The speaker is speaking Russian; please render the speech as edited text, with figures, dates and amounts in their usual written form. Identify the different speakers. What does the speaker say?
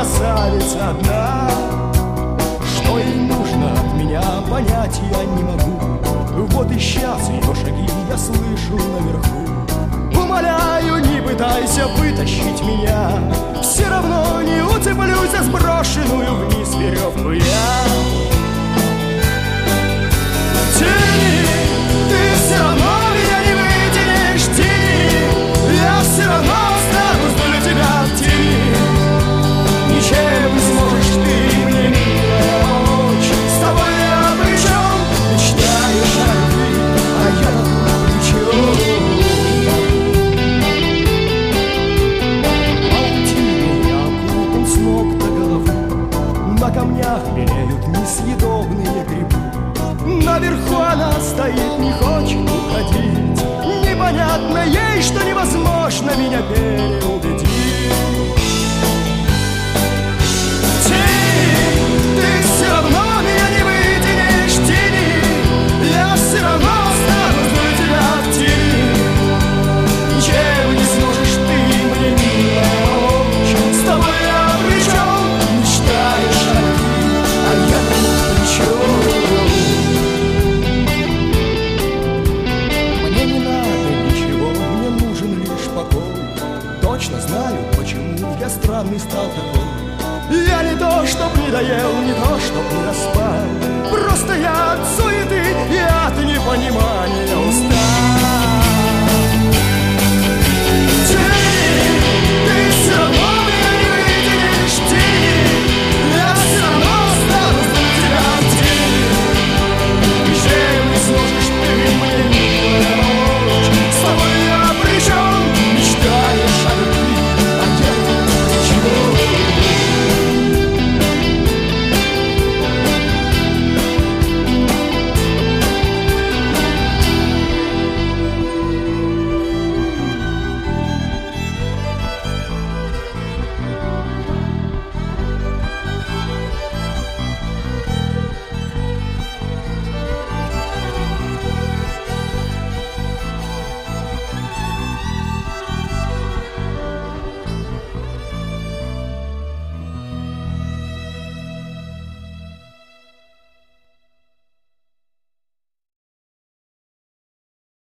Speaker 1: красавица одна. Что ей нужно от меня, понять я не могу. Вот и сейчас ее шаги я слышу наверху. Умоляю, не пытайся вытащить меня, все равно не уцеплюсь за сброшенную вниз веревку я. Тяни, ты все равно меня не вытянешь, тяни, я все равно останусь для тебя в тени. Ничем не сможешь ты мне, милая, помочь. С тобой я при чем? Мечтаешь о любви, а я тут при чем? Паутиной я окутан с ног до головы, на камнях белеют несъедобные грибы. Наверху она стоит, не хочет уходить. Непонятно ей, что невозможно меня переубедить. Ты все равно меня не вытянешь, тяни, я все равно останусь для тебя в тени. Ничем не сможешь ты мне, милая, помочь. С тобой я при чем? Мечтаешь о любви, а я тут при чем? Мне не надо ничего, мне нужен лишь покой. Точно знаю, почему я странный стал такой. Я не то, чтоб не доел, не то, чтоб не доспал. Просто я от суеты и от непонимания устал.